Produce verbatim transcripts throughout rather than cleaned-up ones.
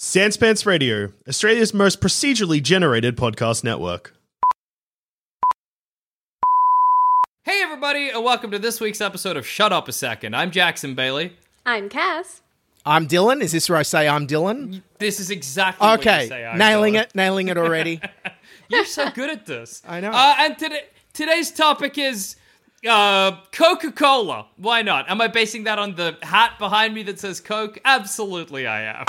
Sanspants Radio, Australia's most procedurally generated podcast network. Hey everybody, and welcome to this week's episode of Shut Up a Second. I'm Jackson Bailey. I'm Cass. I'm Dylan. Is this where I say I'm Dylan? This is exactly what Okay, you say. I'm nailing Dylan. it, nailing it already. You're so good at this. I know. Uh, and today, today's topic is uh, Coca-Cola. Why not? Am I basing that on the hat behind me that says Coke? Absolutely I am.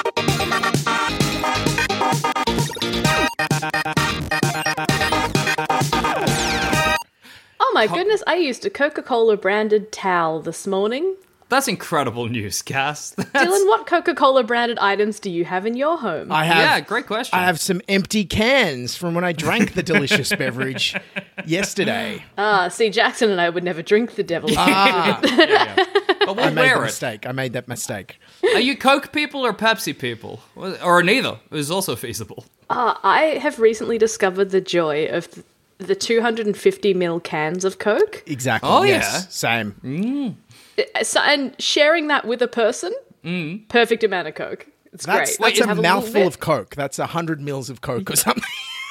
Oh my goodness, I used a Coca-Cola branded towel this morning. That's incredible news, Cass. That's, Dylan, what Coca-Cola branded items do you have in your home? I have. yeah, great question. I have some empty cans from when I drank the delicious beverage yesterday. Ah, see, Jackson and I would never drink the devil's Ah, yeah, yeah. But we'll I made wear the it. mistake. I made that mistake. Are you Coke people or Pepsi people? Or neither is also feasible. Ah, I have recently discovered the joy of th- the two hundred fifty milliliter cans of Coke. Exactly. Oh, yes, yeah. Same. So, and sharing that with a person, perfect amount of Coke. It's That's, great. that's Have a little mouthful bit. of Coke. That's one hundred mils of Coke or something.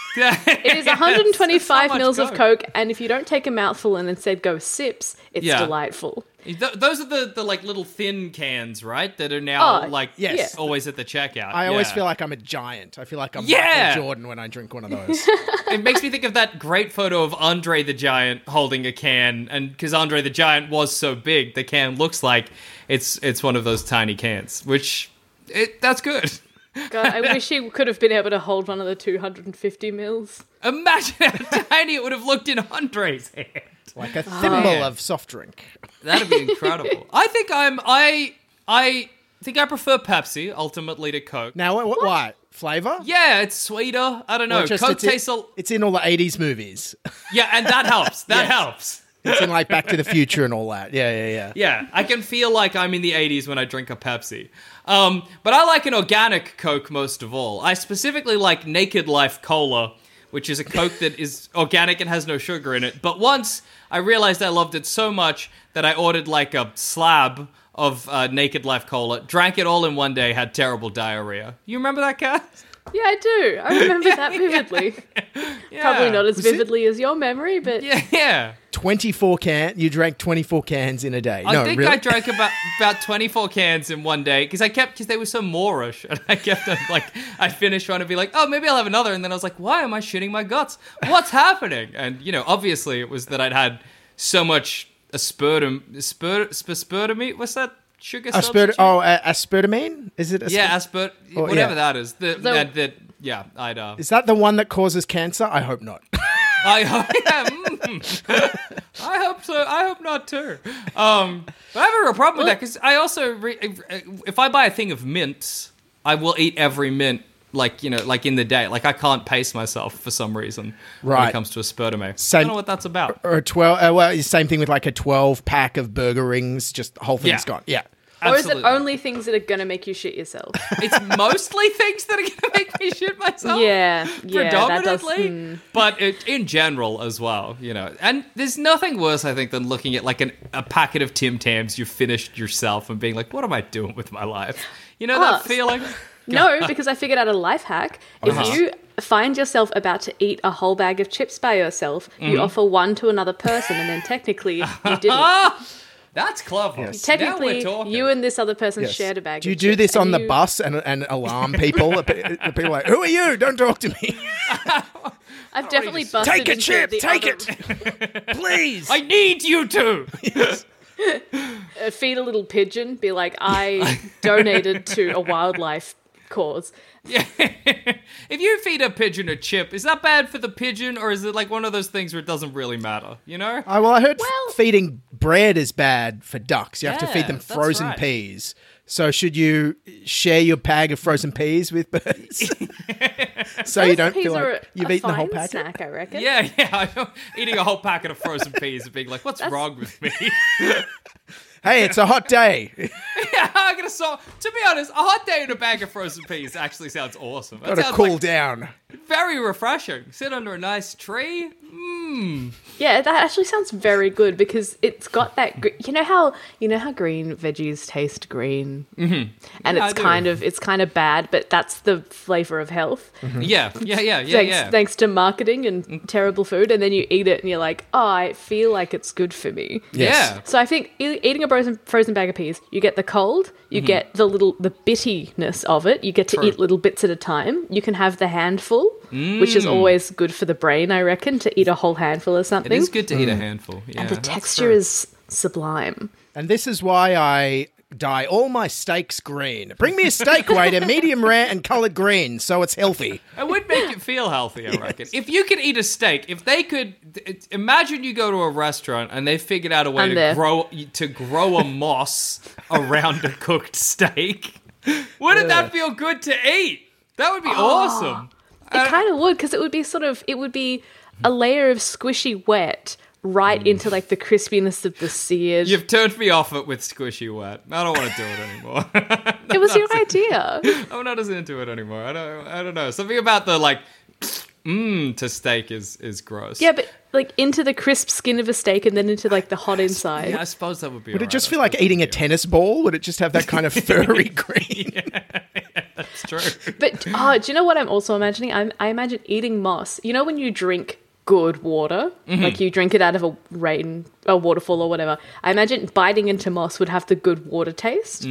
It is one hundred twenty-five So much mils of Coke. Coke, and if you don't take a mouthful and instead go sips, it's Yeah. delightful. Th- those are the, the like little thin cans, right? That are now Oh, like yes. always at the checkout. I always Yeah. feel like I'm a giant. I feel like I'm Yeah. Michael Jordan when I drink one of those. It makes me think of that great photo of Andre the Giant holding a can, and because Andre the Giant was so big, the can looks like it's it's one of those tiny cans, which it that's good. God, I wish he could have been able to hold one of the two hundred fifty mils. Imagine how tiny it would have looked in Andre's hand. Like a thimble Man. of soft drink. That'd be incredible. I think I'm I I think I prefer Pepsi ultimately to Coke. Now, what? what? Why? Flavor? Yeah, it's sweeter. I don't know. Or just Coke it's in- tastes a It's in all the eighties movies. yeah, and that helps. That Yes. helps. It's in like Back to the Future and all that. Yeah, yeah, yeah. Yeah, I can feel like I'm in the eighties when I drink a Pepsi. Um, but I like an organic Coke most of all. I specifically like Naked Life Cola, which is a Coke that is organic and has no sugar in it. But once I realized I loved it so much that I ordered like a slab of uh, Naked Life Cola, drank it all in one day, had terrible diarrhea. You remember that, Kat? Yeah, I do. I remember that vividly. Yeah. Probably not as Was it- vividly as your memory, but Yeah, yeah. twenty-four can. You drank twenty-four cans in a day. I no, think really? I drank about about twenty-four cans in one day because I kept because they were so Moorish, and I kept on, like I'd finish one and be like, oh, maybe I'll have another, and then I was like, why am I shitting my guts? What's happening? And you know, obviously it was that I'd had so much aspartame, asper, aspartame. What's that sugar? Aspert- substitute? oh, uh, aspartame? Is it? Asper- yeah, aspart, Oh, whatever yeah. that is. The, The- that, that yeah, I'd. Uh, Is that the one that causes cancer? I hope not. I, yeah, mm. I hope so. I hope not too. Um, but I have a real problem with that because I also, re- if I buy a thing of mints, I will eat every mint like you know, like in the day. Like I can't pace myself for some reason when Right. it comes to aspartame. I Same- don't know what that's about. Or a twelve. Uh, well, it's the same thing with like a twelve pack of burger rings. Just the whole thing's Yeah. gone. Yeah. or is it Absolutely. only things that are going to make you shit yourself? It's mostly things that are going to make me shit myself. yeah, yeah, that does. predominantly, hmm. but it, in general as well, you know. And there's nothing worse, I think, than looking at like an, a packet of Tim Tams you finished yourself and being like, "What am I doing with my life?" You know that Oh, feeling? No, because I figured out a life hack. If Uh-huh. you find yourself about to eat a whole bag of chips by yourself, Mm-hmm. you offer one to another person, and then technically you didn't. Ah, that's clever. Yes. Technically, now we're talking. you and this other person Yes. shared a bag. Do you of do chips, this on and the you- bus and, and alarm people? The pe- the people are like, who are you? Don't talk to me. I've definitely just- busted Take a into chip. the Take other- it. Please. I need you to. uh, feed a little pigeon, be like, I donated to a wildlife cause. Yeah. If you feed a pigeon a chip, is that bad for the pigeon, or is it like one of those things where it doesn't really matter? You know? Oh, well, I heard Well- feeding bread is bad for ducks. You have to Yeah, feed them that's frozen right. peas. So should you share your bag of frozen peas with birds? so you don't Peas feel are like a- you've a eaten the whole fine packet? snack, I reckon. Yeah, yeah. I know. Eating a whole packet of frozen peas and being like, "What's wrong with me?" Hey, it's a hot day. Yeah, I'm gonna so. To be honest, a hot day in a bag of frozen peas actually sounds awesome. That Got to sounds cool like down. very refreshing. Sit under a nice tree. Mmm. Yeah, that actually sounds very good because it's got that. Gr- you know how you know how green veggies taste green, mm-hmm. and Yeah, it's I do. kind of it's kind of bad, but that's the flavor of health. Yeah, yeah, yeah, yeah, thanks, yeah. thanks to marketing and terrible food, and then you eat it and you're like, oh, I feel like it's good for me. Yeah. So I think e- eating a frozen frozen bag of peas, you get the cold, you get the little the bittiness of it. You get to True. eat little bits at a time. You can have the handful, which is always good for the brain, I reckon, to eat a whole handful of It something. is good to eat a handful. Yeah, and the that's texture true. is sublime. And this is why I dye all my steaks green. Bring me a steak, waiter, medium rare and coloured green, so it's healthy. It would make it feel healthy, I reckon. If you could eat a steak, if they could, it- imagine you go to a restaurant and they figured out a way I'm to there. grow to grow a moss around a cooked steak. Wouldn't that feel good to eat? That would be awesome. It kind of would, because it would be sort of, it would be a layer of squishy wet right into like the crispiness of the seared. You've turned me off it with squishy wet. I don't want to do it anymore. It was your idea. I'm not as into it anymore. I don't. I don't know. Something about the like, mmm to steak is is gross. Yeah, but like into the crisp skin of a steak and then into like the hot inside. Yeah, I suppose that would be. Would it just feel like eating a tennis ball? Would it just have that kind of furry green? That's true. But oh, do you know what I'm also imagining? I'm, I imagine eating moss. You know when you drink good water, like you drink it out of a rain, a waterfall or whatever. I imagine biting into moss would have the good water taste.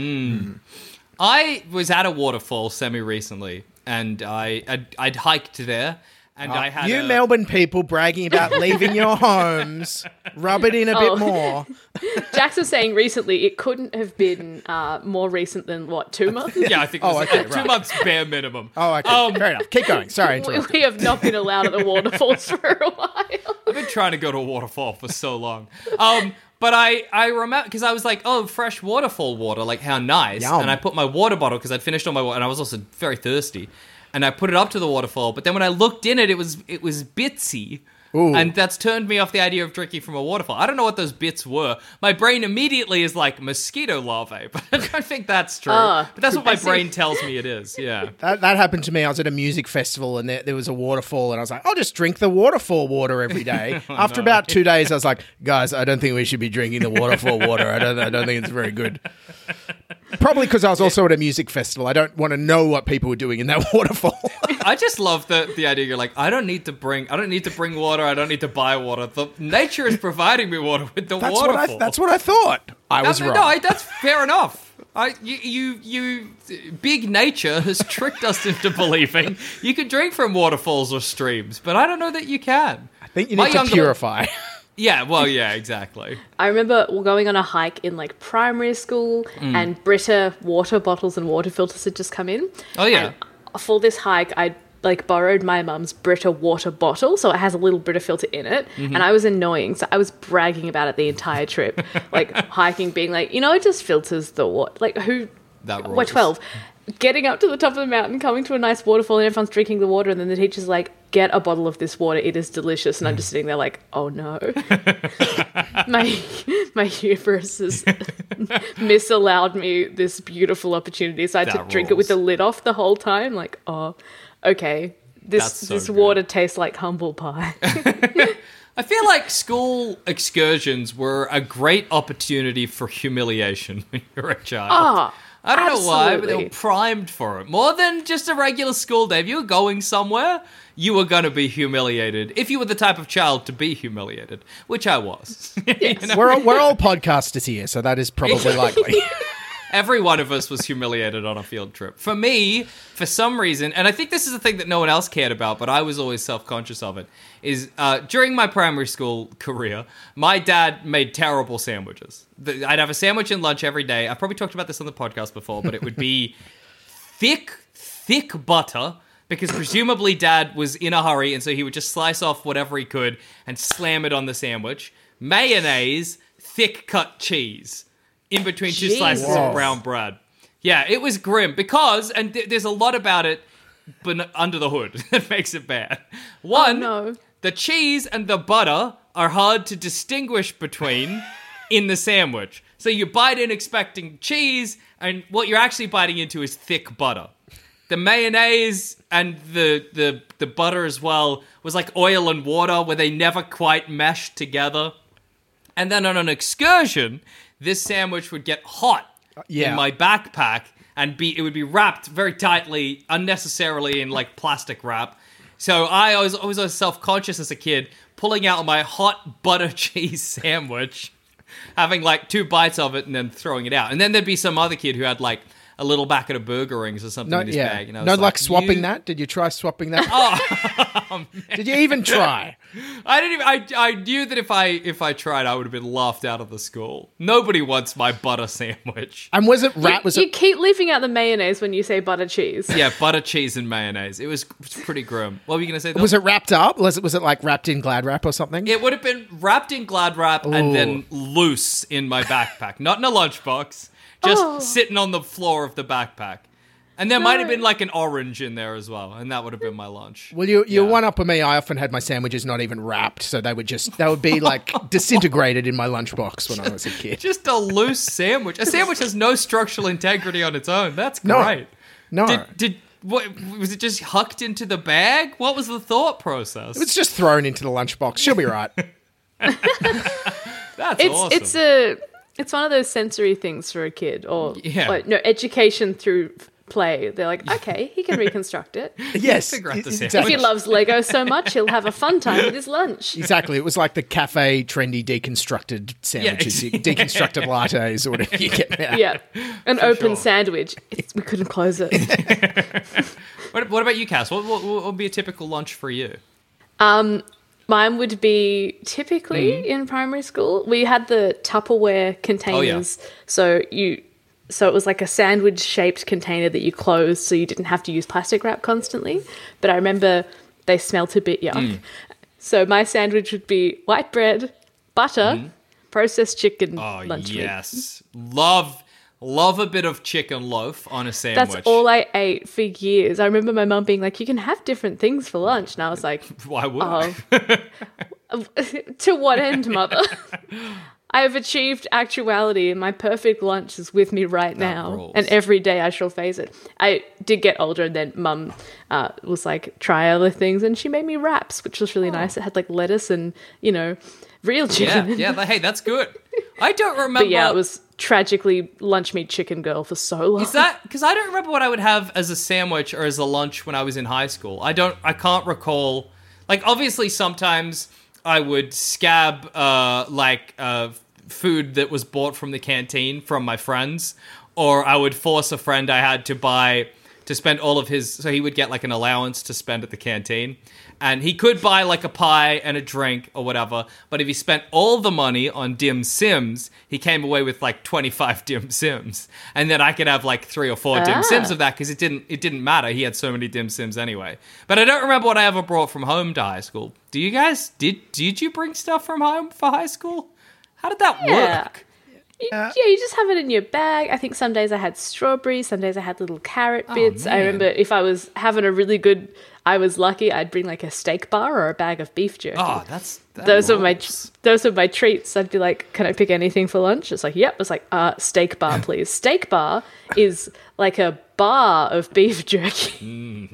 I was at a waterfall semi recently, and I I'd, I'd hiked there, and I had You a, Melbourne people bragging about leaving your homes. Rub it in a Oh. bit more. Jax was saying recently it couldn't have been uh, more recent than what, two months? Yeah, I think it Oh, was okay, uh, two right. months bare minimum. Oh, okay. Um, Fair enough. Keep going. Sorry. We, interrupted. we have not been allowed at the waterfalls for a while. I've been trying to go to a waterfall for so long. Um, but I, I remember, because I was like, oh, fresh waterfall water, like how nice. Yum. And I put my water bottle, because I'd finished all my water, and I was also very thirsty. And I put it up to the waterfall, but then when I looked in it, it was it was bitsy. Ooh. And that's turned me off the idea of drinking from a waterfall. I don't know what those bits were. My brain immediately is like mosquito larvae, but I don't think that's true. Ah, but that's what my I see. brain tells me it is, yeah. That, that happened to me. I was at a music festival and there, there was a waterfall, and I was like, I'll just drink the waterfall water every day. After about two days, I was like, guys, I don't think we should be drinking the waterfall water. I don't, I don't think it's very good. Probably because I was also at a music festival. I don't want to know what people were doing in that waterfall. I just love the the idea. You're like, I don't need to bring, I don't need to bring water. I don't need to buy water. The nature is providing me water with the That's what waterfall. I. That's what I thought. I was no, wrong. no, I- that's fair enough. I, you, you, you, big nature has tricked us into believing you can drink from waterfalls or streams, but I don't know that you can. I think you My need to younger- purify. Yeah, well, yeah, exactly. I remember going on a hike in like primary school and Brita water bottles and water filters had just come in. Oh, yeah. And for this hike, I like borrowed my mum's Brita water bottle, so it has a little Brita filter in it, and I was annoying, so I was bragging about it the entire trip, like hiking, being like, you know, it just filters the water. Like who? That We're rules. twelve. Getting up to the top of the mountain, coming to a nice waterfall, and everyone's drinking the water, and then the teacher's like, get a bottle of this water, it is delicious. And I'm just sitting there like, oh no. my my hubris has misallowed me this beautiful opportunity. So I had That to drink it with rules. the lid off the whole time. Like, oh, okay. This That's so this good. water tastes like humble pie. I feel like school excursions were a great opportunity for humiliation when you were a child. Ah, I don't know why, but they were absolutely. primed for it. More than just a regular school day. If you were going somewhere, you were going to be humiliated. If you were the type of child to be humiliated, which I was. You know? We're all, we're all podcasters here, so that is probably likely. Every one of us was humiliated on a field trip. For me, for some reason, and I think this is a thing that no one else cared about, but I was always self-conscious of it, is uh, during my primary school career, my dad made terrible sandwiches. The- I'd have a sandwich in lunch every day. I've probably talked about this on the podcast before, but it would be thick, thick butter, because presumably dad was in a hurry, and so he would just slice off whatever he could and slam it on the sandwich. Mayonnaise, thick cut cheese. In between two slices Jesus. of brown bread. Yeah, it was grim because, and th- there's a lot about it but under the hood that makes it bad. One, no. the cheese and the butter are hard to distinguish between in the sandwich. So you bite in expecting cheese, and what you're actually biting into is thick butter. the mayonnaise and the, the, the butter as well was like oil and water where they never quite meshed together. And then on an excursion, this sandwich would get hot yeah. in my backpack and be it would be wrapped very tightly, unnecessarily in like plastic wrap. So I was always, always self-conscious as a kid, pulling out my hot butter cheese sandwich, having like two bites of it and then throwing it out. And then there'd be some other kid who had like a little packet of burger rings or something No, in his yeah. bag. And I was no, like, like swapping you- that. Did you try swapping that? Oh, Did you even try? I didn't even, I, I knew that if I if I tried, I would have been laughed out of the school. Nobody wants my butter sandwich. And was it rat? Was you it? keep leaving out the mayonnaise when you say butter cheese. Yeah, butter, cheese, and mayonnaise. It was, it was pretty grim. What were you going to say, Phil? Was it wrapped up? Was it? Was it like wrapped in Glad wrap or something? It would have been wrapped in Glad wrap and Ooh. then loose in my backpack. Not in a lunchbox. Just Oh. sitting on the floor of the backpack. And there might have No. been like an orange in there as well. And that would have been my lunch. Well, you you're Yeah. one up on me. I often had my sandwiches not even wrapped, so they would just they would be like disintegrated in my lunchbox when I was a kid. Just a loose sandwich. A sandwich has no structural integrity on its own. That's No. great. No, Did, did what was it just hucked into the bag? What was the thought process? it's just thrown into the lunchbox. She'll be right. That's It's awesome. it's a it's one of those sensory things for a kid, or Yeah. like, no education through play. They're like, okay, he can reconstruct it. Yes, Figure out the e- sandwich. If he exactly. loves Lego so much, he'll have a fun time with his lunch. Exactly. It was like the cafe trendy deconstructed sandwiches, Yeah. you- deconstructed lattes, or whatever you get now. Yeah, an open sure. sandwich. It's, we couldn't close it. What, what about you, Cass? What, what, what would be a typical lunch for you? Mine would be typically Mm-hmm. in primary school. We had the Tupperware containers, so you, so it was like a sandwich-shaped container that you closed, so you didn't have to use plastic wrap constantly. But I remember they smelt a bit yuck. Mm. So my sandwich would be white bread, butter, processed chicken, Mm-hmm. Oh, lunch meat. yes. Love, love a bit of chicken loaf on a sandwich. That's all I ate for years. I remember my mum being like, "You can have different things for lunch," and I was like, Why would I? "Oh, to what end, mother?" I have achieved actuality, and my perfect lunch is with me right now. rules. And every day I shall face it. I did get older, and then mum uh, was like, "Try other things," and she made me wraps, which was really nice. It had like lettuce and, you know, real Yeah, chicken. yeah. th- Hey, that's good. I don't remember. But yeah, it was tragically lunch meat chicken girl for so long. Is that because I don't remember what I would have as a sandwich or as a lunch when I was in high school? I don't. I can't recall. Like, obviously, sometimes I would scab uh, like uh, food that was bought from the canteen from my friends, or I would force a friend I had to buy to spend all of his. So he would get like an allowance to spend at the canteen. And he could buy like a pie and a drink or whatever, but if he spent all the money on dim sims, he came away with like twenty-five dim sims, and then I could have like three or four dim Ah. sims of that because it didn't it didn't matter. He had so many dim sims anyway. But I don't remember what I ever brought from home to high school. Do you guys did did you bring stuff from home for high school? How did that Yeah. work? You- yeah, you just have it in your bag. I think some days I had strawberries, some days I had little carrot bits. I man. remember if I was having a really good, I was lucky, I'd bring like a steak bar or a bag of beef jerky. Oh, that's that those are my rules. those are my treats. I'd be like, "Can I pick anything for lunch?" It's like, "Yep." It's like, "Uh, steak bar, please." Steak bar is like a bar of beef jerky.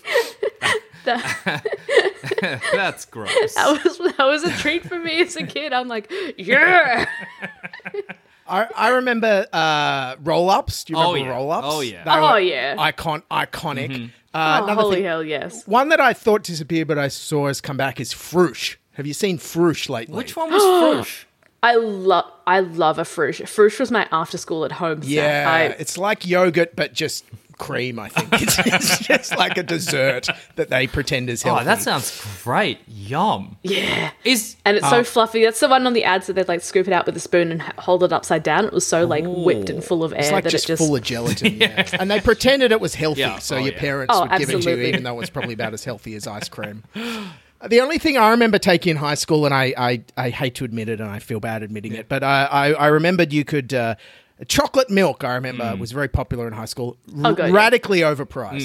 That's gross. That was that was a treat for me as a kid. I'm like, "Yeah." I, I remember uh, roll ups. Do you Oh, remember yeah. roll ups? Oh, yeah. Oh, yeah. Icon iconic. Mm-hmm. Uh, Oh, another holy thing, hell, yes. one that I thought disappeared, but I saw has come back is Froosh. Have you seen Froosh lately? Which one was Froosh? I love I love a Froosh. Froosh was my after school at home snack. Yeah, I, it's like yogurt, but just cream. I think it's, it's just like a dessert that they pretend is healthy. Oh, that sounds great. Yum. yeah. Is And it's so fluffy. That's the one on the ads that they'd like scoop it out with a spoon and h- hold it upside down. It was so like whipped and full of air It's like that just, it just full of gelatin. yeah. And they pretended it was healthy, Yeah. so Oh, your yeah. parents Oh, would give it to you, absolutely. even though it's probably about as healthy as ice cream. The only thing I remember taking in high school, and I, I, I hate to admit it, and I feel bad admitting it, but I, I, I remembered you could... Uh, chocolate milk, I remember, was very popular in high school. R- Oh, God, yeah. radically overpriced.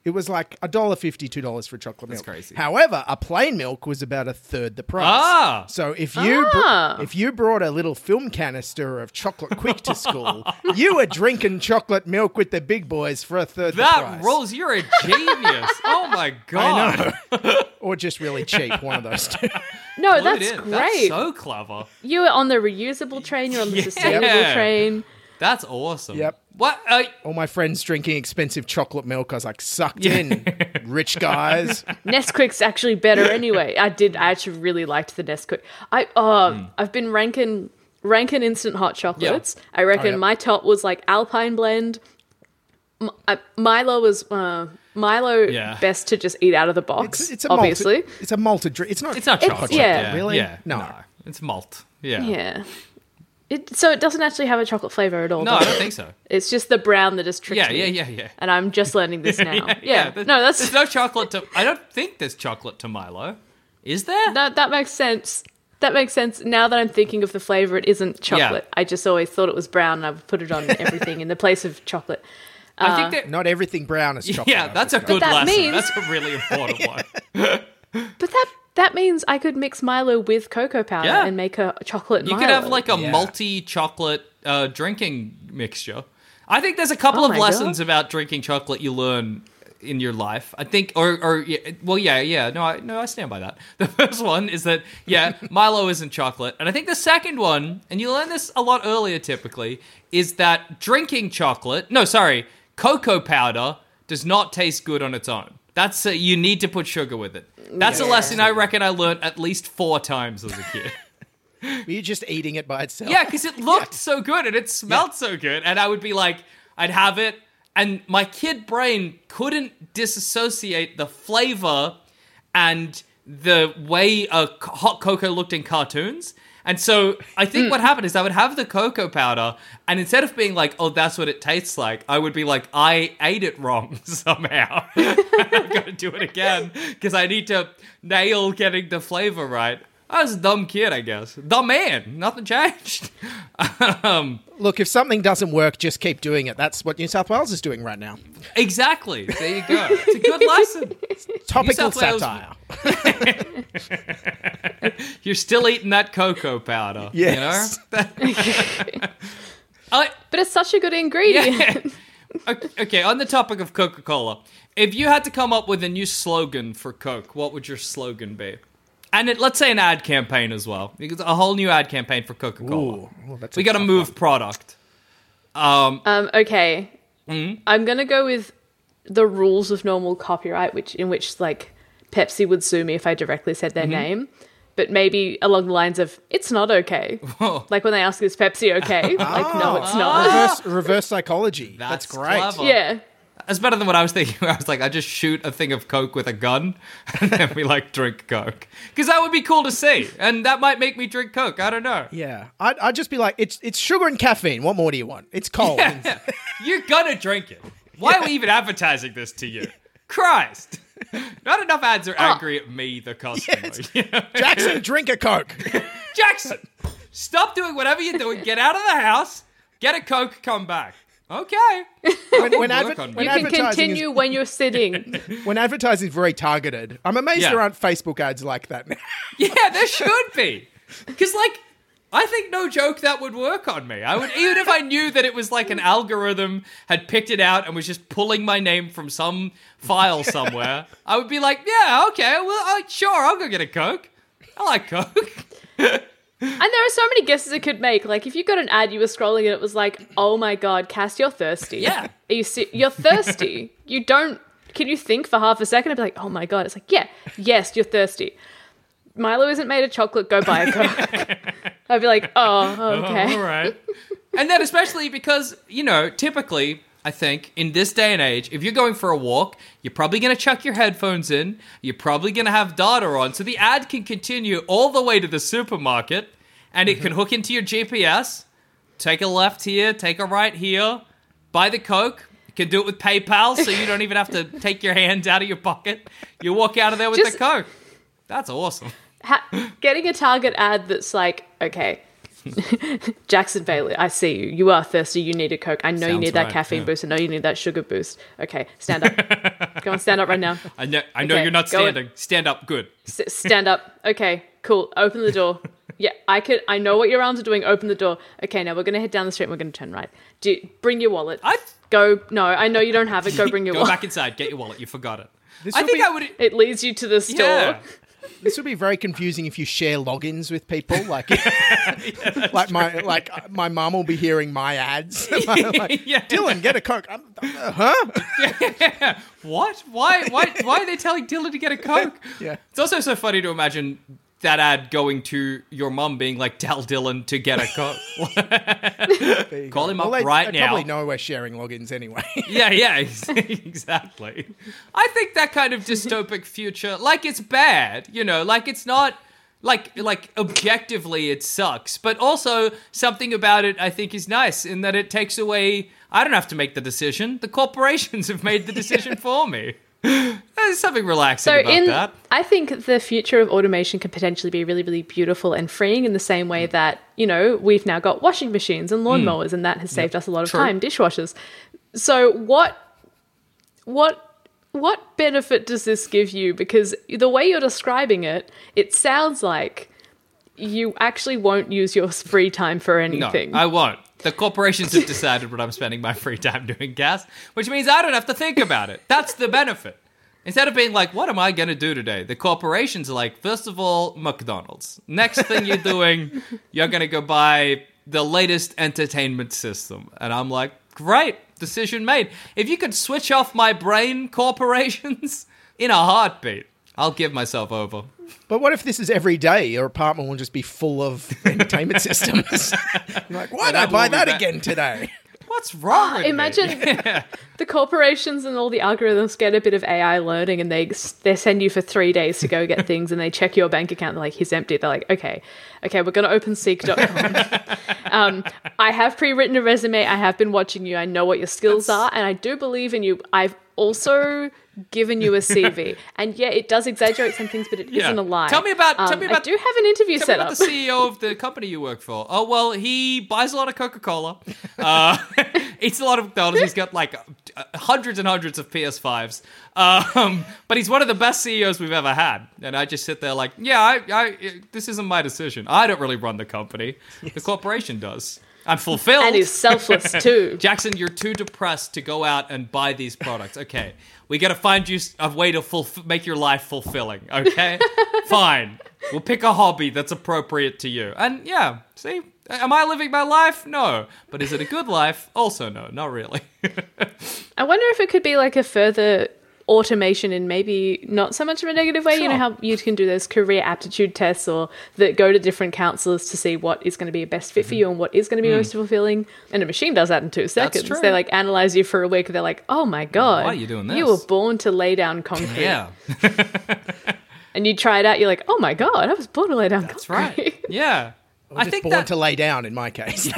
It was like one dollar fifty, two dollars for chocolate milk. That's crazy. However, a plain milk was about a third the price. Ah. So if you br- Ah. if you brought a little film canister of chocolate quick to school, you were drinking chocolate milk with the big boys for a third the That price. rolls, you're a genius. Oh my god. I know. Or just really cheap, one of those two. No, Clue it that's in. great. That's so clever. You were on the reusable train. You're on the Yeah. sustainable train. That's awesome. Yep. What? Uh, All my friends drinking expensive chocolate milk. I was like, sucked in, rich guys. Nesquik's actually better anyway. I did. I actually really liked the Nesquik. I oh, Hmm. I've been ranking ranking instant hot chocolates. I reckon Oh, yeah. my top was like Alpine Blend. M- uh, Milo was uh, Milo. Yeah. Best to just eat out of the box. It's, it's a obviously. Malted, it's a malted drink. It's not. it's not It's- chocolate. yeah. Really? Yeah. No. No. It's malt. Yeah. Yeah. It, so it doesn't actually have a chocolate flavor at all. No, I does don't it? think so. It's just the brown that just tricked Yeah, me. yeah, yeah, yeah. And I'm just learning this now. yeah, yeah, there's- no, that's There's no chocolate to. I don't think there's chocolate to Milo. Is there? that that makes sense. That makes sense. Now that I'm thinking of the flavor, it isn't chocolate. Yeah. I just always thought it was brown, and I would put it on everything in the place of chocolate. I think that. Not everything brown is chocolate. Yeah, that's a good that lesson. means- That's a really important one. But that that means I could mix Milo with cocoa powder Yeah. and make a chocolate You Milo. could have like a Yeah. multi-chocolate uh, drinking mixture. I think there's a couple Oh of my lessons God. about drinking chocolate you learn in your life. I think, or, or yeah, well, yeah, yeah. No, I, no, I stand by that. The first one is that yeah, Milo isn't chocolate, and I think the second one, and you learn this a lot earlier, typically, is that drinking chocolate. No, sorry, cocoa powder does not taste good on its own. That's a, you need to put sugar with it. That's a Yeah. lesson I reckon I learned at least four times as a kid. Were you just eating it by itself? Yeah, because it looked so good and it smelled so good. And I would be like, I'd have it, and my kid brain couldn't disassociate the flavor and the way a c- hot cocoa looked in cartoons. And so I think what happened is I would have the cocoa powder, and instead of being like, oh, that's what it tastes like, I would be like, I ate it wrong somehow. I've got to do it again because I need to nail getting the flavor right. I was a dumb kid, I guess. Dumb man. Nothing changed. um, Look, if something doesn't work, just keep doing it. That's what New South Wales is doing right now. exactly. There you go. It's a good lesson. Topical South Wales- satire. You're still eating that cocoa powder. Yes. You know? I, But it's such a good ingredient. yeah. Okay, on the topic of Coca-Cola, if you had to come up with a new slogan for Coke, what would your slogan be? And it, let's say an ad campaign as well. Because a whole new ad campaign for Coca-Cola. Ooh, ooh, that's we a got to tough move one. product. Um, Um, okay. Mm-hmm. I'm gonna go with the rules of normal copyright, which in which like Pepsi would sue me if I directly said Mm-hmm. their name, but maybe along the lines of "It's not okay." Whoa. Like when they ask, "Is Pepsi okay?" Like, no, it's not. Reverse, reverse psychology. That's That's, great. clever. Yeah. That's better than what I was thinking. I was like, I just shoot a thing of Coke with a gun, and then we like drink Coke, because that would be cool to see, and that might make me drink Coke. I don't know. Yeah, I'd, I'd just be like, it's it's sugar and caffeine. What more do you want? It's cold. Yeah. You're gonna drink it. Why are we even advertising this to you? Christ! Not enough ads are angry at me, the customer. Yes. You know? Jackson, drink a Coke. Jackson, stop doing whatever you're doing. Get out of the house. Get a Coke. Come back. Okay. When, when, Work adver- on me. when You can advertising continue is, when you're sitting. when advertising is very targeted, I'm amazed Yeah. there aren't Facebook ads like that now. Yeah, there should be. Because, like, I think no joke that would work on me. I would, even if I knew that it was like an algorithm had picked it out and was just pulling my name from some file somewhere, I would be like, yeah, okay, well, uh, sure, I'll go get a Coke. I like Coke. And there are so many guesses it could make. Like if you got an ad, you were scrolling and it was like, "Oh my god, Cass, you're thirsty." Yeah. Are you se- you're thirsty. You don't. Can you think for half a second and be like, "Oh my god"? It's like, yeah, yes, you're thirsty. Milo isn't made of chocolate. Go buy a Coke. I'd be like, "Oh, okay." All right. And then especially because, you know, typically, I think, in this day and age, if you're going for a walk, you're probably going to chuck your headphones in. You're probably going to have data on. So the ad can continue all the way to the supermarket, and it can hook into your G P S. Take a left here, take a right here, buy the Coke. You can do it with PayPal, so you don't even have to take your hands out of your pocket. You walk out of there with Just- the Coke. That's awesome. Ha- getting a Target ad that's like, okay, Jackson Bailey, I see you. You are thirsty. You need a Coke. I know you Sounds need that right, caffeine yeah. boost. I know you need that sugar boost. Okay, stand up. Go on, stand up right now. I know, I know Okay, you're not go on. standing. Stand up. Good. S- stand up. Okay, cool. Open the door. Yeah, I could. I know what your arms are doing. Open the door. Okay, now we're gonna head down the street. and We're gonna turn right. Do bring your wallet. I Go. No, I know you don't have it. Go bring your go wallet. back inside. Get your wallet. You forgot it. This I would think be- I would. It leads you to the store. Yeah. This would be very confusing if you share logins with people. Like, like my like my mum will be hearing my ads. Like, Yeah. Dylan, get a Coke. I'm, uh, huh? What? Why? Why? Why are they telling Dylan to get a Coke? Yeah. It's also so funny to imagine that ad going to your mum being like, "Tell Dylan to get a Coke." There you Call go. him well, up they, right they now. Probably know we're sharing logins anyway. Yeah, yeah, ex- exactly. I think that kind of dystopic future, like it's bad, you know, like it's not, like, like objectively it sucks, but also something about it I think is nice in that it takes away, I don't have to make the decision. The corporations have made the decision for me. There's something relaxing So about in, that. I think the future of automation could potentially be really, really beautiful and freeing in the same way that, you know, we've now got washing machines and lawnmowers and that has saved us a lot of True. time, dishwashers. So what, what, what benefit does this give you? Because the way you're describing it, it sounds like you actually won't use your free time for No, anything. I won't. The corporations have decided what I'm spending my free time doing, gas, which means I don't have to think about it. That's the benefit. Instead of being like, what am I going to do today? The corporations are like, first of all, McDonald's. Next thing you're doing, you're going to go buy the latest entertainment system. And I'm like, great, decision made. If you could switch off my brain, corporations, in a heartbeat, I'll give myself over. But what if this is every day? Your apartment will just be full of entertainment systems. You're like, why And did I Apple buy will be that back. again today? What's wrong with me? Imagine the corporations and all the algorithms get a bit of A I learning and they they send you for three days to go get things and they check your bank account. They're like, here's empty. They're like, okay, okay, we're going to open seek dot com. um, I have pre-written a resume. I have been watching you. I know what your skills are and I do believe in you. I've also given you a C V. And yeah, it does exaggerate some things, but it Yeah. not a lie. Tell me about- tell Um, me about- I do have an interview Tell me set about up. the C E O of the company you work for. Oh, well, he buys a lot of Coca-Cola, uh, eats a lot of McDonald's. He's got like uh, hundreds and hundreds of P S fives. Um, but he's one of the best C E Os we've ever had. And I just sit there like, yeah, I, I, this isn't my decision. I don't really run the company. The corporation does. I'm fulfilled. And he's selfless too. Jackson, you're too depressed to go out and buy these products. Okay, we got to find you a way to fulf- make your life fulfilling. Okay, fine. We'll pick a hobby that's appropriate to you. And yeah, see, am I living my life? No. But is it a good life? Also, no, not really. I wonder if it could be like a further automation in maybe not so much of a negative way. You know Sure. how you can do those career aptitude tests or that go to different counselors to see what is going to be a best fit for you and what is going to be most fulfilling. And a machine does that in two seconds. true. They like analyze you for a week. They're like, oh my God. Why are you doing You this?" were born to lay down concrete. Yeah, And you try it out. You're like, oh my God, I was born to lay down that's concrete. right. Yeah. I'm I just think born that, to lay down in my case.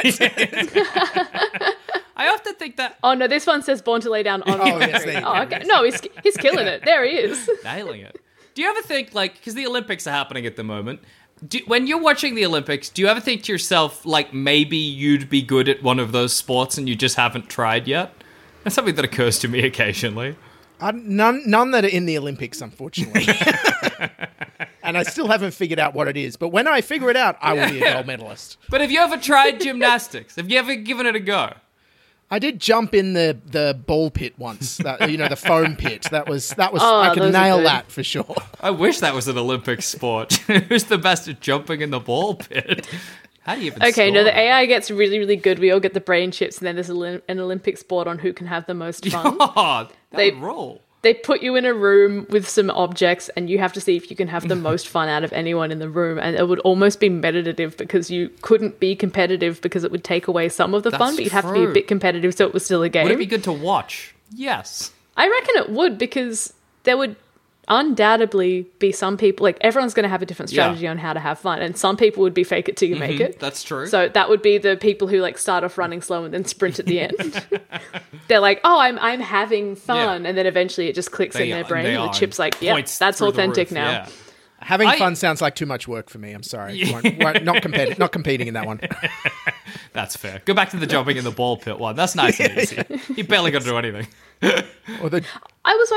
I often think that Oh no, this one says born to lay down on Oh, concrete. yes, there you oh, go. okay. No, he's, he's killing it. There he is. nailing it. Do you ever think, like, because the Olympics are happening at the moment, do, when you're watching the Olympics, do you ever think to yourself, like, maybe you'd be good at one of those sports and you just haven't tried yet? That's something that occurs to me occasionally. I, none, none that are in the Olympics, unfortunately. And I still haven't figured out what it is. But when I figure it out, I will be a gold medalist. But have you ever tried gymnastics? Have you ever given it a go? I did jump in the, the ball pit once. That, you know, the foam pit. That was that was. Oh, I could those are nail good. that for sure. I wish that was an Olympic sport. Who's the best at jumping in the ball pit? How do you even Okay, no, score the A I gets really, really good. We all get the brain chips, and then there's a, li- an Olympic sport on who can have the most fun. Oh, that They- would roll. They put you in a room with some objects, and you have to see if you can have the most fun out of anyone in the room. And it would almost be meditative because you couldn't be competitive because it would take away some of the fun, That's but you'd have to be a true. bit competitive so it was still a game. Would it be good to watch? Yes. I reckon it would because there would undoubtedly be some people, like everyone's going to have a different Yeah. strategy on how to have fun, and some people would be fake it till you make it. That's true. So that would be the people who like start off running slow and then sprint at the end. They're like, "Oh, I'm I'm having fun," Yeah. and then eventually it just clicks They in their are- brain. they And the are. chip's like, "Yeah, Points that's through the authentic roof, now." yeah. Having I- fun sounds like too much work for me. I'm sorry. Won't, won't, not, competi- not competing in that one. That's fair. Go back to the jumping in the ball pit one. That's nice and easy. You barely got to do anything. Or the, I was wondering.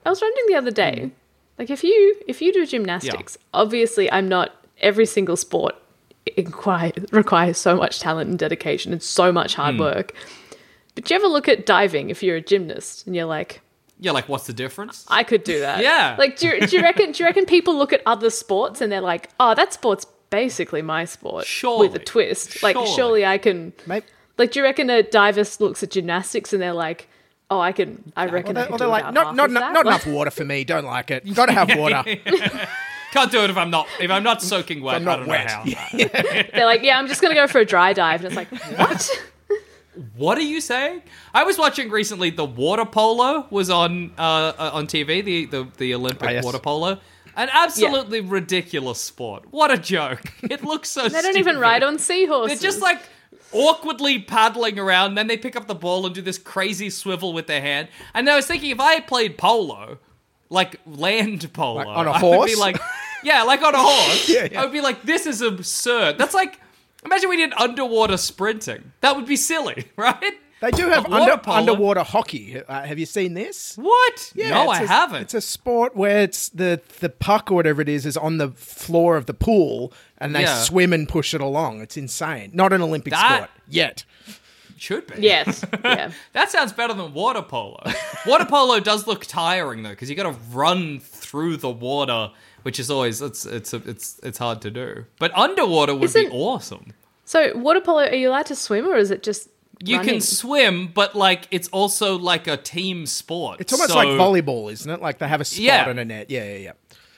I was wondering the other day, like if you if you do gymnastics, obviously I'm not every single sport inquire, requires so much talent and dedication and so much hard Hmm. work. But do you ever look at diving if you're a gymnast and you're like, Yeah, like what's the difference? I could do that. Yeah. Like, do you, do you reckon? Do you reckon people look at other sports and they're like, "Oh, that sport's basically my sport Surely. with a twist." Like, Surely. surely I can. Maybe. Like, do you reckon a diver looks at gymnastics and they're like, "Oh, I can. I reckon I Or can they're do like, about not half not of not, that." not Like, enough water for me. Don't like it. Got to have water. Can't do it if I'm not if I'm not soaking wet. I'm not I don't wet. know how. They're like, "Yeah, I'm just gonna go for a dry dive," and it's like, what? What are you saying? I was watching recently the water polo was on uh, uh, on T V, the the, the Olympic Ah, yes. water polo. An absolutely ridiculous sport. What a joke. It looks so They don't even ride on seahorses. They're just like awkwardly paddling around, then they pick up the ball and do this crazy swivel with their hand. And I was thinking, if I played polo, like land polo, Like on a I would be horse? like, yeah, like on a horse. Yeah, yeah. I would be like, this is absurd. That's like, imagine we did underwater sprinting. That would be silly, right? They do have Water under, polo. underwater hockey. Uh, have you seen this? What? no, it's I a- haven't. It's a sport where it's the the puck or whatever it is is on the floor of the pool, and they Yeah. swim and push it along. It's insane. Not an Olympic That- sport yet. Should be. yes, yeah. That sounds better than water polo. Water polo does look tiring though, because you got to run through the water, which is always it's it's it's it's hard to do. But underwater would Isn't- be awesome. So, water polo, are you allowed to swim, or is it just You running? can swim, but like it's also like a team sport. It's almost So- like volleyball, isn't it? Like they have a spot Yeah. and a net. Yeah, yeah, yeah.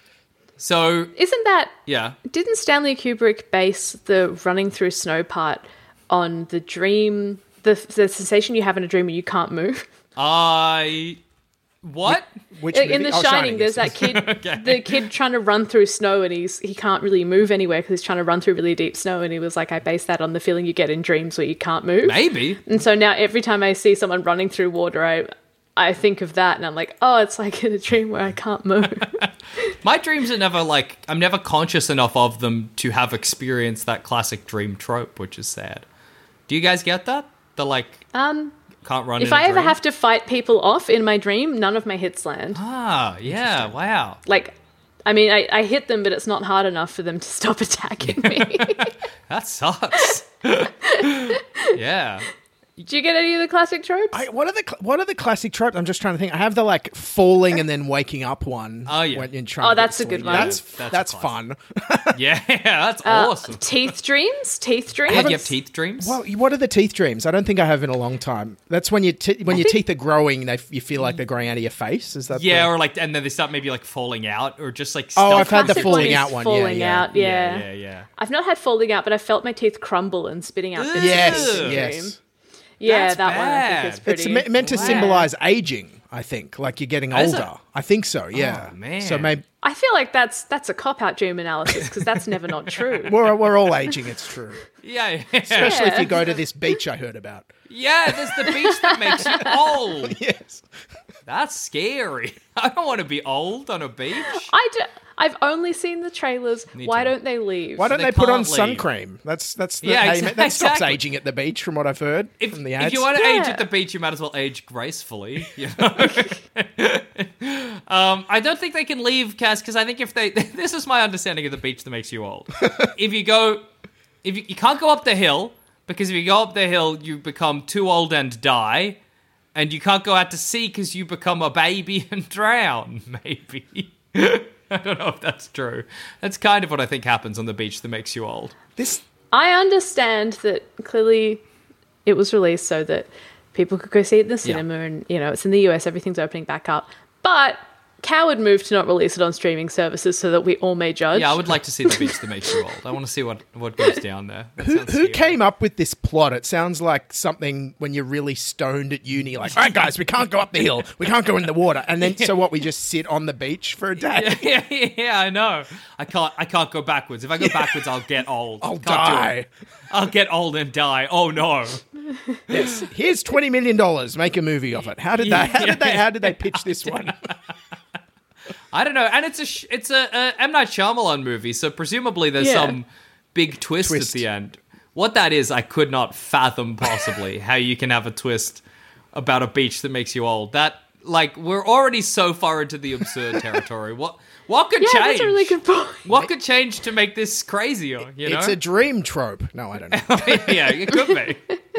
So Isn't that? yeah, Didn't Stanley Kubrick base the running through snow part on the dream, the the sensation you have in a dream when you can't move? I what? Which in movie? The Oh, Shining, there's yes. that kid, Okay. the kid trying to run through snow, and he's he can't really move anywhere because he's trying to run through really deep snow. And he was like, I base that on the feeling you get in dreams where you can't move. Maybe. And so now every time I see someone running through water, I I think of that, and I'm like, oh, it's like in a dream where I can't move. My dreams are never like I'm never conscious enough of them to have experienced that classic dream trope, which is sad. Do you guys get that? The like um, can't run. if in a I ever dream? have to fight people off in my dream, none of my hits land. Ah, yeah, wow. Like, I mean, I, I hit them, but it's not hard enough for them to stop attacking me. That sucks. Yeah. Do you get any of the classic tropes? I, what are the cl- what are the classic tropes? I'm just trying to think. I have the like falling and then waking up one. Oh, yeah. when you're trying Oh, to get that's a good sleep. one. That's That's a that's, classic. fun. Yeah, that's Uh, awesome. Teeth dreams? Teeth dreams? Yeah, do you have teeth dreams? Well, what are the teeth dreams? I don't think I have in a long time. That's when your te- when your think- teeth are growing, they you feel like they're growing out of your face. Is that yeah, the- or like, and then they start maybe like falling out, or just like. Oh, stuff I've had the Classic falling one is out one. Falling yeah, yeah. out, yeah. Yeah, yeah, yeah. I've not had falling out, but I felt my teeth crumble and spitting out. bits of Yes, teeth in the yes. dream. Yeah, That's that one I think bad. is pretty. It's me- meant to Wow. symbolize aging. I think, like you're getting Is it? older. I think so. Yeah. Oh, man. So maybe I feel like that's that's a cop out dream analysis because that's never not true. we're we're all aging. It's true. Yeah, yeah. Especially if Yeah. you go to this beach I heard about. Yeah, there's the beach that makes you old. Yes. That's scary. I don't want to be old on a beach. I do, I've only seen the trailers. Me Why too. don't they leave? Why don't they they, put on can't sun leave. cream? That's that's the, Yeah, how you exa- ma- that stops exactly. aging at the beach, from what I've heard If, from the if ads. you want to age Yeah. at the beach, you might as well age gracefully. You know? um, I don't think they can leave, Cass, because I think if they, this is my understanding of the beach that makes you old. If you go, if you, you can't go up the hill, because if you go up the hill, you become too old and die, and you can't go out to sea because you become a baby and drown. Maybe. I don't know if that's true. That's kind of what I think happens on the beach that makes you old. this I understand that clearly it was released so that people could go see it in the cinema and, you know, it's in the U S, everything's opening back up. But coward move to not release it on streaming services so that we all may judge. Yeah, I would like to see the beach that makes you old. I want to see what, what goes down there. That who sounds who scary. came up with this plot? It sounds like something when you're really stoned at uni, like, all right, guys, we can't go up the hill, we can't go in the water, and then so what? We just sit on the beach for a day. yeah, yeah, yeah, I know. I can't. I can't go backwards. If I go backwards, I'll get old. I'll Can't do die. it. I'll get old and die. Oh no! Yes, here's twenty million dollars. Make a movie of it. How did they? How did they? How did they pitch this one? I don't know. And it's a sh- it's a, a M Night Shyamalan movie, so presumably there's Yeah. some big twist, Twist. at the end. What that is, I could not fathom possibly how you can have a twist about a beach that makes you old. That Like, we're already so far into the absurd territory. What what could Yeah, change? that's a really good point. What could change to make this crazier, you know? It's a dream trope. No, I don't know. Yeah, it could be.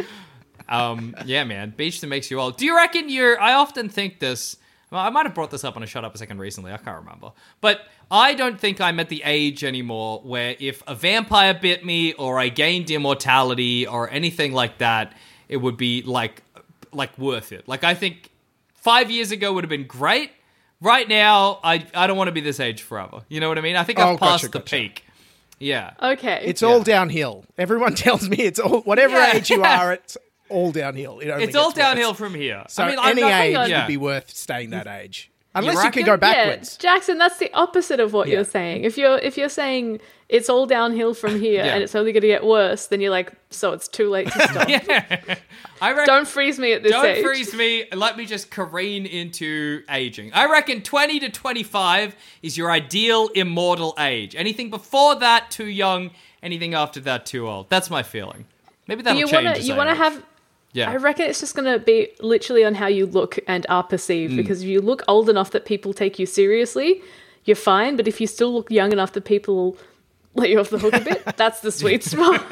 Um, yeah, man. Beach that makes you old. Do you reckon you're... I often think this... Well, I might have brought this up on a Shut Up a Second recently. I can't remember. But I don't think I'm at the age anymore where if a vampire bit me or I gained immortality or anything like that, it would be, like, like worth it. Like, I think five years ago would have been great. Right now, I I don't want to be this age forever. You know what I mean? I think I've Oh, passed gotcha, the gotcha. peak. Yeah. Okay. It's all downhill. Everyone tells me it's all, whatever Yeah. age you are, it's all downhill. It only It's all gets worse. downhill from here. So I mean, I'm any not, age on. yeah. would be worth staying that age. Unless you, reckon? can go yeah, backwards. Jackson, that's the opposite of what Yeah. you're saying. If you're if you're saying it's all downhill from here Yeah. and it's only going to get worse, then you're like, so it's too late to stop. I reckon, Don't freeze me at this Don't age. freeze me. Let me just careen into aging. I reckon twenty to twenty-five is your ideal immortal age. Anything before that, too young. Anything after that, too old. That's my feeling. Maybe that'll you change. want to as you I want to age. have. Yeah. I reckon it's just going to be literally on how you look and are Mm. perceived. Because if you look old enough that people take you seriously, you're fine. But if you still look young enough that people let you off the hook a bit, that's the sweet spot.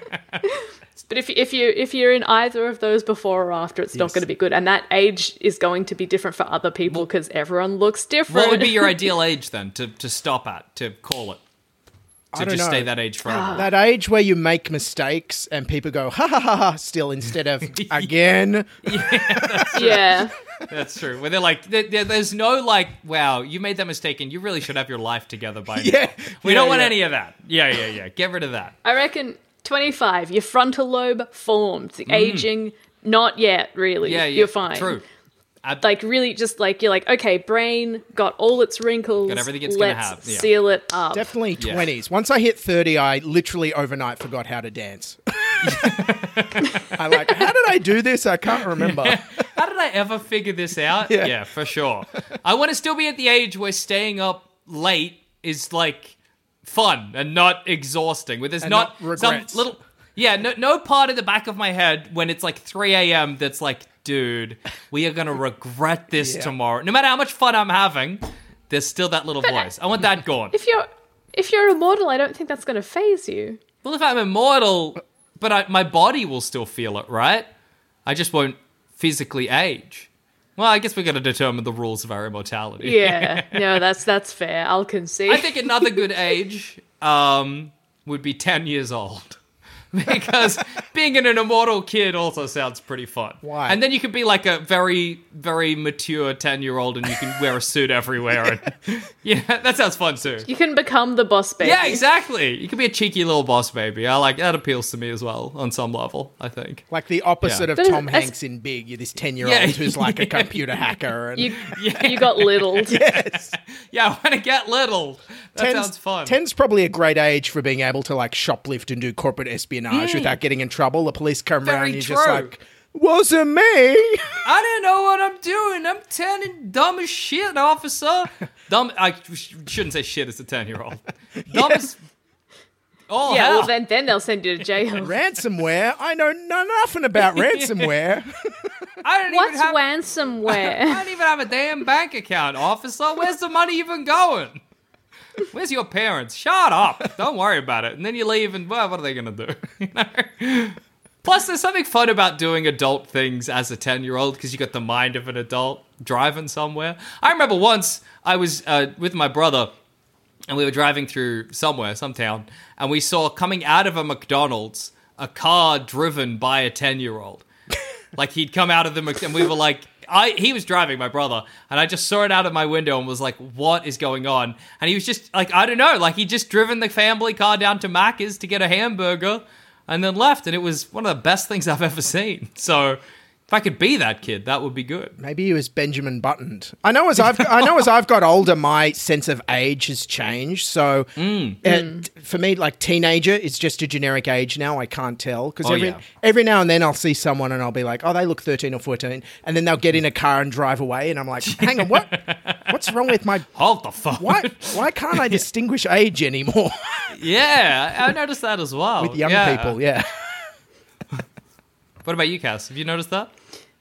But if if you if you're in either of those before or after, it's not Yes. going to be good. And that age is going to be different for other people because everyone looks different. What would be your ideal age then to, to stop at, to call it? To I don't just know. stay that age forever? That age where you make mistakes and people go, ha ha ha ha, still instead of again. yeah. That's true. Where they're like, there, there- there's no like, wow, you made that mistake and you really should have your life together by now. Yeah. We Yeah, don't want yeah. any of that. Yeah, yeah, yeah. Get rid of that. I reckon twenty-five, your frontal lobe formed. The aging, not yet, really. Mm. Yeah, yeah. You're fine. True. Like, really, just like, you're like, okay, brain got all its wrinkles. Got everything it's gonna let's have, yeah. seal it up. Definitely Yeah. twenties. Once I hit thirty, I literally overnight forgot how to dance. I like, how did I do this? I can't remember. How did I ever figure this out? Yeah. Yeah, for sure. I want to still be at the age where staying up late is like fun and not exhausting. Where there's And not, not some regrets. little, yeah, no, no part in the back of my head when it's like three a.m. that's like, dude, we are gonna regret this Yeah. tomorrow. No matter how much fun I'm having, there's still that little voice. I want that gone. If you're if you're immortal, I don't think that's going to phase you. Well, if I'm immortal, but I, my body will still feel it, right? I just won't physically age. Well, I guess we're going to determine the rules of our immortality. Yeah, no, that's that's fair. I'll concede. I think another good age um, would be ten years old. Because being an immortal kid also sounds pretty fun. Why? And then you could be like a very, very mature ten-year-old and you can wear a suit everywhere. And, yeah, that sounds fun too. you can become the boss baby. Yeah, exactly. You could be a cheeky little boss baby. I like that. Appeals to me as well on some level, I think. Like the opposite Yeah. of But Tom it's- Hanks in Big. You're this ten-year-old Yeah. who's like a computer hacker. And You you got littled. yes. Yeah, I want to get little. That Ten's, sounds fun. ten's probably a great age for being able to like shoplift and do corporate espionage Mm. without getting in trouble. The police come Very around and you're true. just like, wasn't me. I didn't know what I'm doing. I'm ten and dumb as shit, officer. Dumb. I sh- shouldn't say shit as a ten-year-old. Dumb as. Oh, Yeah, hell. well then then they'll send you to jail. Ransomware? I know no- nothing about ransomware. I don't What's even have. I ransomware? don't even have a damn bank account, officer. Where's the money even going? Where's your parents? Shut up. Don't worry about it. And then you leave, and well, what are they gonna do? You know? Plus, there's something fun about doing adult things as a ten-year-old because you got the mind of an adult driving somewhere. I remember once I was uh, with my brother, and we were driving through somewhere, some town, and we saw coming out of a McDonald's a car driven by a ten-year-old. Like he'd come out of the Mc- and we were like, I he was driving, my brother, and I just saw it out of my window and was like, what is going on? And he was just like, I don't know, like he'd just driven the family car down to Macca's to get a hamburger and then left, and it was one of the best things I've ever seen. So if I could be that kid, that would be good. Maybe he was Benjamin Buttoned. I know as I've I know as I've got older, my sense of age has changed. So uh, for me, like teenager is just a generic age now. I can't tell because Oh, every yeah. every now and then I'll see someone and I'll be like, oh, they look thirteen or fourteen, and then they'll get in a car and drive away, and I'm like, hang on, what? What's wrong with my? Hold the phone. Why why can't I distinguish age anymore Yeah, I noticed that as well. with young Yeah. people? Yeah. What about you, Cass? Have you noticed that?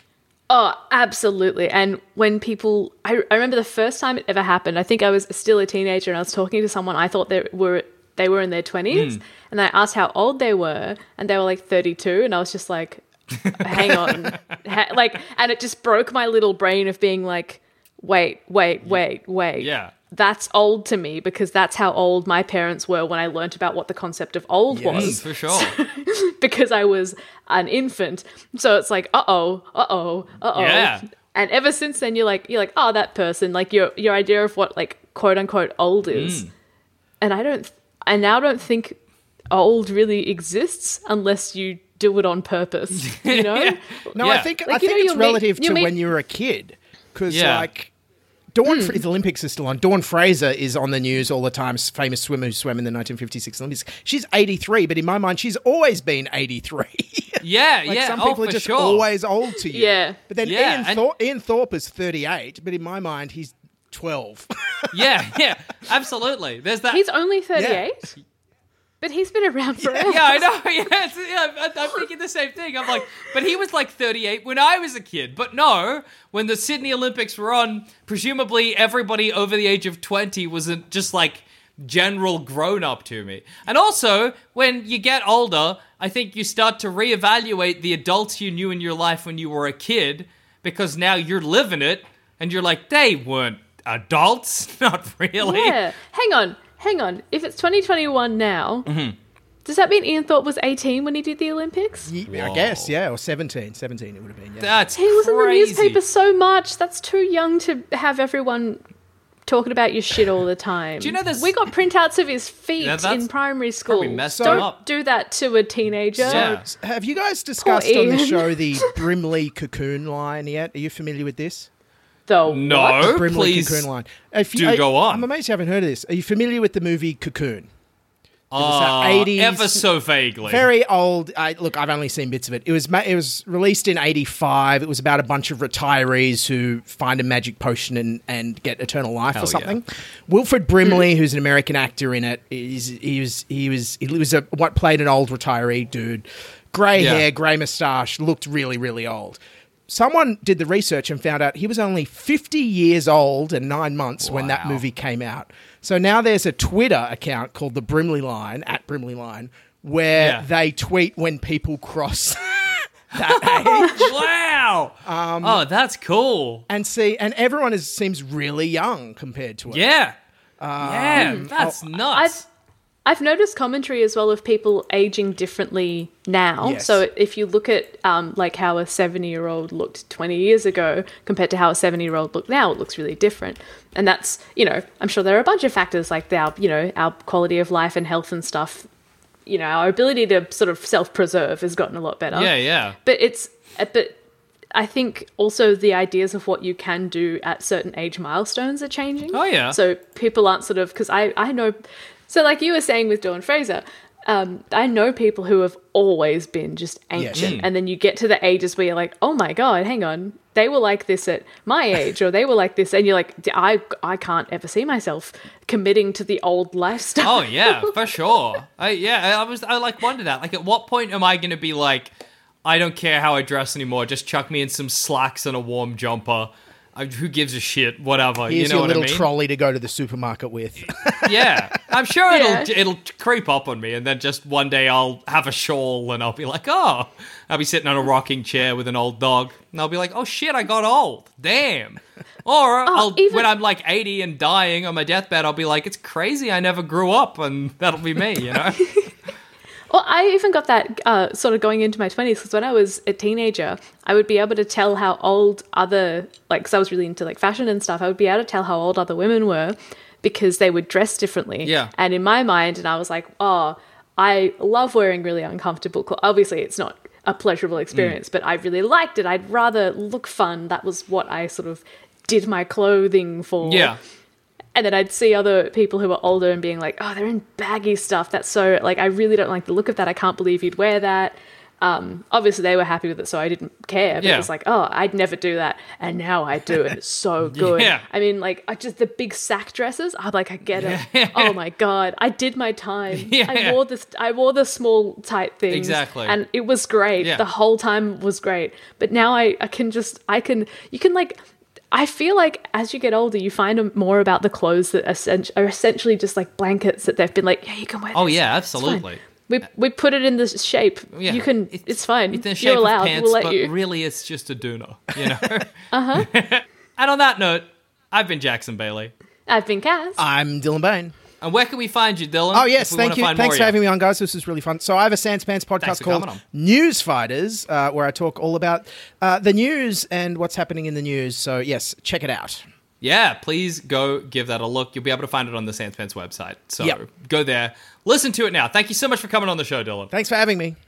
Oh, absolutely. And when people, I, I remember the first time it ever happened, I think I was still a teenager and I was talking to someone, I thought they were they were in their twenties, mm. and I asked how old they were, and they were like thirty-two, and I was just like, hang on. ha- like, and it just broke my little brain of being like, wait, wait, wait, wait. Yeah. That's old to me because that's how old my parents were when I learnt about what the concept of old Yes. was. Mm, for sure. Because I was an infant. So it's like, uh-oh, uh-oh, uh-oh. Yeah. And ever since then, you're like, you're like, oh, that person, like your your idea of what like quote unquote old is. Mm. And I don't, I now don't think old really exists unless you do it on purpose, you know? Yeah. No, Yeah. I think Like, I you think know, it's you'll meet- relative you'll to meet- when you were a kid, because Yeah. like Dawn, Hmm. if the Olympics are still on, Dawn Fraser is on the news all the time. Famous swimmer who swam in the nineteen fifty-six Olympics. She's eighty-three, but in my mind, she's always been eighty-three. Yeah, Like yeah. some oh, people for are just sure. always old to you. Yeah. But then Yeah, Ian, and- Thor- Ian Thorpe is thirty-eight, but in my mind, he's twelve. Yeah, yeah. Absolutely. There's that. He's only thirty-eight, but he's been around forever. Yeah, I know. Yeah, it's, yeah, I- I'm thinking the same thing. I'm like, but he was like thirty-eight when I was a kid. But no, when the Sydney Olympics were on, presumably everybody over the age of twenty wasn't just like general grown up to me. And also, when you get older, I think you start to reevaluate the adults you knew in your life when you were a kid, because now you're living it and you're like, they weren't adults. Not really. Yeah. Hang on, hang on. If it's twenty twenty-one now, Mm-hmm. does that mean Ian Thorpe was eighteen when he did the Olympics? I guess, yeah, or seventeen. seventeen it would have been, yeah. That's He was crazy. in the newspaper so much. That's too young to have everyone talking about your shit all the time. Do you know there's- We got printouts of his feet Yeah, that's in primary school. probably messed Don't him up. do that to a teenager. Yeah. Have you guys discussed on the Ian. show the Brimley cocoon line yet? Are you familiar with this? Though No, what? Brimley please. cocoon line. If do I- go on. I'm amazed you haven't heard of this. Are you familiar with the movie Cocoon? Uh, eighties ever so vaguely. Very old. I, look, I've only seen bits of it. It was ma- it was released in eighty-five. It was about a bunch of retirees who find a magic potion and, and get eternal life Hell or something. Wilfred Brimley, who's an American actor in it, is he was he was he was a what played an old retiree dude, grey Yeah. hair, grey moustache, looked really really old. Someone did the research and found out he was only fifty years old and nine months when that Wow. movie came out. So now there's a Twitter account called the Brimley Line, at Brimley Line, where Yeah. they tweet when people cross that age. Wow. Um, oh, that's cool. And see, and everyone is, seems really young compared to it. Yeah. Um, yeah, that's oh, nuts. I've I've noticed commentary as well of people aging differently now. Yes. So if you look at um, like how a seventy-year-old looked twenty years ago compared to how a seventy-year-old look now, it looks really different. And that's, you know, I'm sure there are a bunch of factors like our, you know, our quality of life and health and stuff. You know, our ability to sort of self-preserve has gotten a lot better. Yeah, yeah. But it's, uh, but I think also the ideas of what you can do at certain age milestones are changing. Oh, yeah. So people aren't sort of, because I, I know, so like you were saying with Dawn Fraser, um, I know people who have always been just ancient. Yes. And then you get to the ages where you're like, oh my God, hang on. They were like this at my age, or they were like this. And you're like, I, I can't ever see myself committing to the old lifestyle. Oh yeah, for sure. I yeah, I was I like wonder that. Like, at what point am I going to be like, I don't care how I dress anymore. Just chuck me in some slacks and a warm jumper. I, who gives a shit? Whatever. Here's you know your what little I mean? trolley to go to the supermarket with. Yeah, I'm sure Yeah. it'll it'll creep up on me, and then just one day I'll have a shawl and I'll be like, oh, I'll be sitting on a rocking chair with an old dog, and I'll be like, oh shit, I got old, damn. Or I'll even- when I'm like eighty and dying on my deathbed, I'll be like, it's crazy, I never grew up, and that'll be me, you know. Well, I even got that uh, sort of going into my twenties, because when I was a teenager, I would be able to tell how old other, like, because I was really into like fashion and stuff, I would be able to tell how old other women were because they would dress differently. Yeah. And in my mind, and I was like, oh, I love wearing really uncomfortable clothes. Obviously, it's not a pleasurable experience, but I really liked it. I'd rather look fun. That was what I sort of did my clothing for. Yeah. And then I'd see other people who are older and being like, oh, they're in baggy stuff. That's so, like, I really don't like the look of that. I can't believe you'd wear that. Um, obviously, they were happy with it, so I didn't care. But Yeah. it was like, oh, I'd never do that, and now I do, and it's so good. Yeah. I mean, like, I just the big sack dresses. I'm like, I get it. Oh my god, I did my time. Yeah. I wore this. I wore the small tight things. Exactly. And it was great. Yeah. The whole time was great. But now I, I can just, I can, you can like. I feel like as you get older, you find more about the clothes that are essentially just like blankets that they've been like, yeah, you can wear this. Oh yeah, It's fine. absolutely. We we put it in the shape. Yeah. You can. It's, fine. It's in the shape You're of allowed. pants, we'll let but you. really it's just a doona, you know? uh-huh. And on that note, I've been Jackson Bailey. I've been Cass. I'm Dylan Bain. And where can we find you, Dylan? Oh, yes, if we thank wanna you. find Thanks more for of having you? me on, guys. This is really fun. So I have a Sans Pants Thanks podcast for called coming on. News Fighters, uh, where I talk all about uh, the news and what's happening in the news. So, yes, check it out. Yeah, please go give that a look. You'll be able to find it on the Sans Pants website. So Yep. go there. Listen to it now. Thank you so much for coming on the show, Dylan. Thanks for having me.